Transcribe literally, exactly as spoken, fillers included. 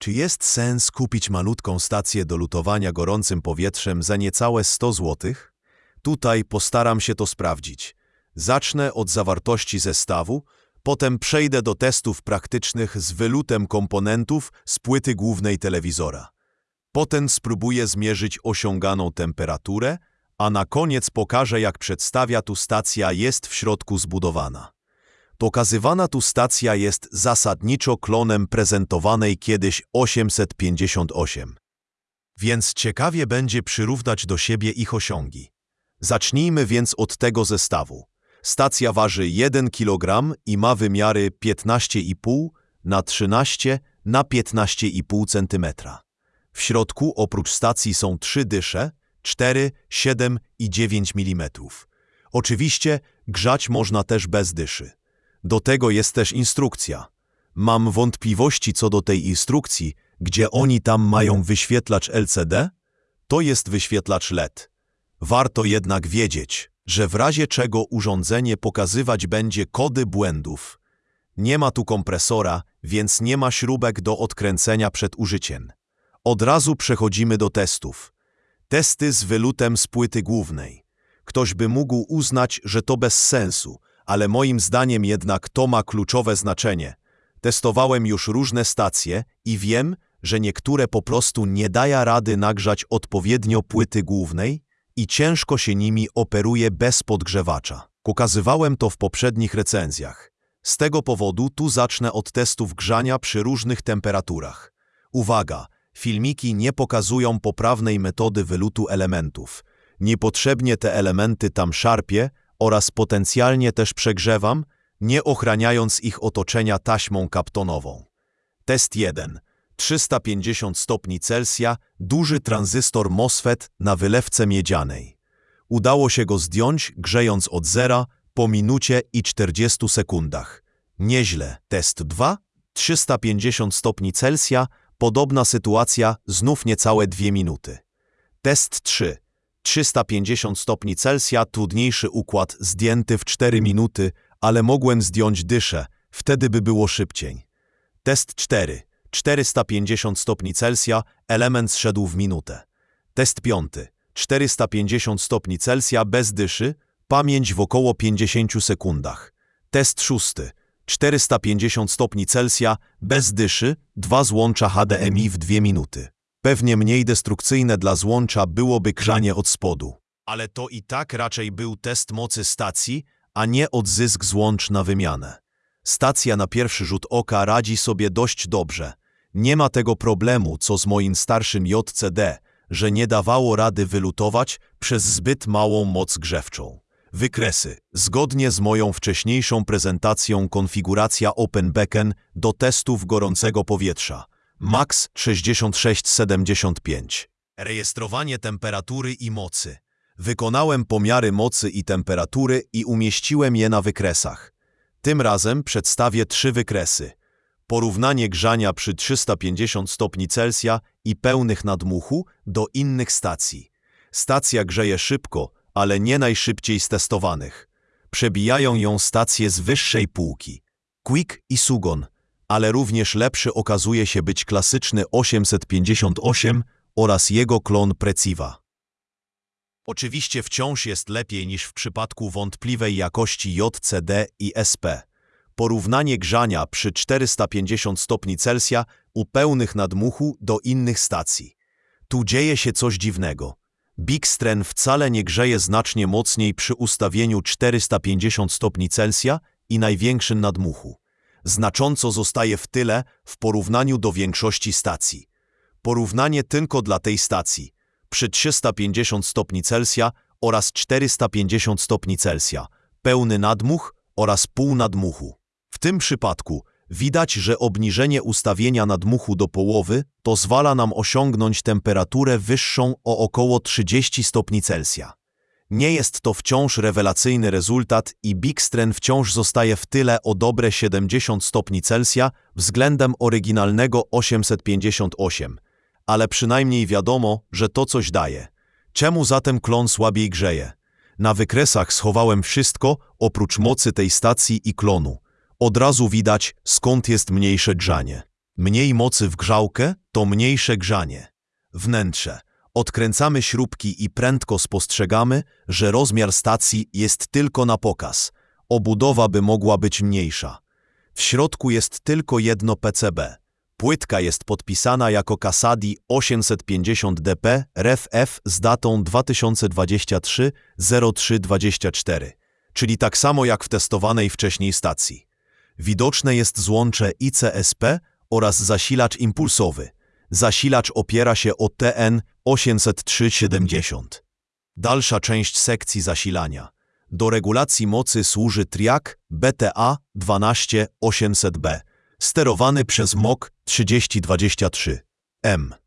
Czy jest sens kupić malutką stację do lutowania gorącym powietrzem za niecałe sto złotych? Tutaj postaram się to sprawdzić. Zacznę od zawartości zestawu, potem przejdę do testów praktycznych z wylutem komponentów z płyty głównej telewizora. Potem spróbuję zmierzyć osiąganą temperaturę, a na koniec pokażę, jak przedstawia tu stacja jest w środku zbudowana. Pokazywana tu stacja jest zasadniczo klonem prezentowanej kiedyś osiemset pięćdziesiąt osiem. Więc ciekawie będzie przyrównać do siebie ich osiągi. Zacznijmy więc od tego zestawu. Stacja waży jeden kilogram i ma wymiary piętnaście i pół na trzynaście na piętnaście i pół centymetra. W środku oprócz stacji są trzy dysze, cztery, siedem i dziewięć milimetrów. Oczywiście grzać można też bez dyszy. Do tego jest też instrukcja. Mam wątpliwości co do tej instrukcji, gdzie oni tam mają wyświetlacz L C D? To jest wyświetlacz L E D. Warto jednak wiedzieć, że w razie czego urządzenie pokazywać będzie kody błędów. Nie ma tu kompresora, więc nie ma śrubek do odkręcenia przed użyciem. Od razu przechodzimy do testów. Testy z wylutem z płyty głównej. Ktoś by mógł uznać, że to bez sensu, ale moim zdaniem jednak to ma kluczowe znaczenie. Testowałem już różne stacje i wiem, że niektóre po prostu nie dają rady nagrzać odpowiednio płyty głównej i ciężko się nimi operuje bez podgrzewacza. Pokazywałem to w poprzednich recenzjach. Z tego powodu tu zacznę od testów grzania przy różnych temperaturach. Uwaga! Filmiki nie pokazują poprawnej metody wylutu elementów. Niepotrzebnie te elementy tam szarpię oraz potencjalnie też przegrzewam, nie ochraniając ich otoczenia taśmą kaptonową. Test jeden. trzysta pięćdziesiąt stopni Celsjusza, duży tranzystor MOSFET na wylewce miedzianej. Udało się go zdjąć, grzejąc od zera po minucie i czterdziestu sekundach. Nieźle. Test dwa. trzysta pięćdziesiąt stopni Celsjusza, podobna sytuacja, znów niecałe dwie minuty. Test trzy. trzysta pięćdziesiąt stopni Celsjusza, trudniejszy układ, zdjęty w cztery minuty, ale mogłem zdjąć dyszę, wtedy by było szybciej. Test cztery. czterysta pięćdziesiąt stopni Celsjusza, element zszedł w minutę. Test piąty. czterysta pięćdziesiąt stopni Celsjusza bez dyszy, pamięć w około pięćdziesięciu sekundach. Test szósty. czterysta pięćdziesiąt stopni Celsjusza bez dyszy, dwa złącza H D M I w dwie minuty. Pewnie mniej destrukcyjne dla złącza byłoby grzanie od spodu. Ale to i tak raczej był test mocy stacji, a nie odzysk złącz na wymianę. Stacja na pierwszy rzut oka radzi sobie dość dobrze. Nie ma tego problemu, co z moim starszym J C D, że nie dawało rady wylutować przez zbyt małą moc grzewczą. Wykresy. Zgodnie z moją wcześniejszą prezentacją konfiguracja OpenBeacon do testów gorącego powietrza. Max sześćdziesiąt sześć siedemdziesiąt pięć. Rejestrowanie temperatury i mocy. Wykonałem pomiary mocy i temperatury i umieściłem je na wykresach. Tym razem przedstawię trzy wykresy. Porównanie grzania przy trzysta pięćdziesiąt stopni Celsjusza i pełnych nadmuchu do innych stacji. Stacja grzeje szybko, ale nie najszybciej z testowanych. Przebijają ją stacje z wyższej półki. Quick i Sugon, ale również lepszy okazuje się być klasyczny osiemset pięćdziesiąt osiem oraz jego klon Preciva. Oczywiście wciąż jest lepiej niż w przypadku wątpliwej jakości J C D i S P. Porównanie grzania przy czterysta pięćdziesiąt stopni Celsjusza u pełnych nadmuchu do innych stacji. Tu dzieje się coś dziwnego. Bigstren wcale nie grzeje znacznie mocniej przy ustawieniu czterysta pięćdziesiąt stopni Celsjusza i największym nadmuchu. Znacząco zostaje w tyle w porównaniu do większości stacji. Porównanie tylko dla tej stacji. Przy trzysta pięćdziesiąt stopni Celsjusza oraz czterysta pięćdziesiąt stopni Celsjusza, pełny nadmuch oraz pół nadmuchu. W tym przypadku widać, że obniżenie ustawienia nadmuchu do połowy pozwala nam osiągnąć temperaturę wyższą o około trzydzieści stopni Celsjusza. Nie jest to wciąż rewelacyjny rezultat i Bigstren wciąż zostaje w tyle o dobre siedemdziesiąt stopni Celsjusza względem oryginalnego osiemset pięćdziesiąt osiem. Ale przynajmniej wiadomo, że to coś daje. Czemu zatem klon słabiej grzeje? Na wykresach schowałem wszystko, oprócz mocy tej stacji i klonu. Od razu widać, skąd jest mniejsze grzanie. Mniej mocy w grzałkę to mniejsze grzanie. Wnętrze. Odkręcamy śrubki i prędko spostrzegamy, że rozmiar stacji jest tylko na pokaz. Obudowa by mogła być mniejsza. W środku jest tylko jedno P C B. Płytka jest podpisana jako Casadi osiemset pięćdziesiąt D P R F F z datą dwa tysiące dwudziestego trzeciego zero trzy dwadzieścia cztery, czyli tak samo jak w testowanej wcześniej stacji. Widoczne jest złącze I C S P oraz zasilacz impulsowy. Zasilacz opiera się o T N osiemset trzy siedemdziesiąt. Dalsza część sekcji zasilania. Do regulacji mocy służy triak B T A dwanaście osiemset B, sterowany przez M O K trzydzieści dwadzieścia trzy M.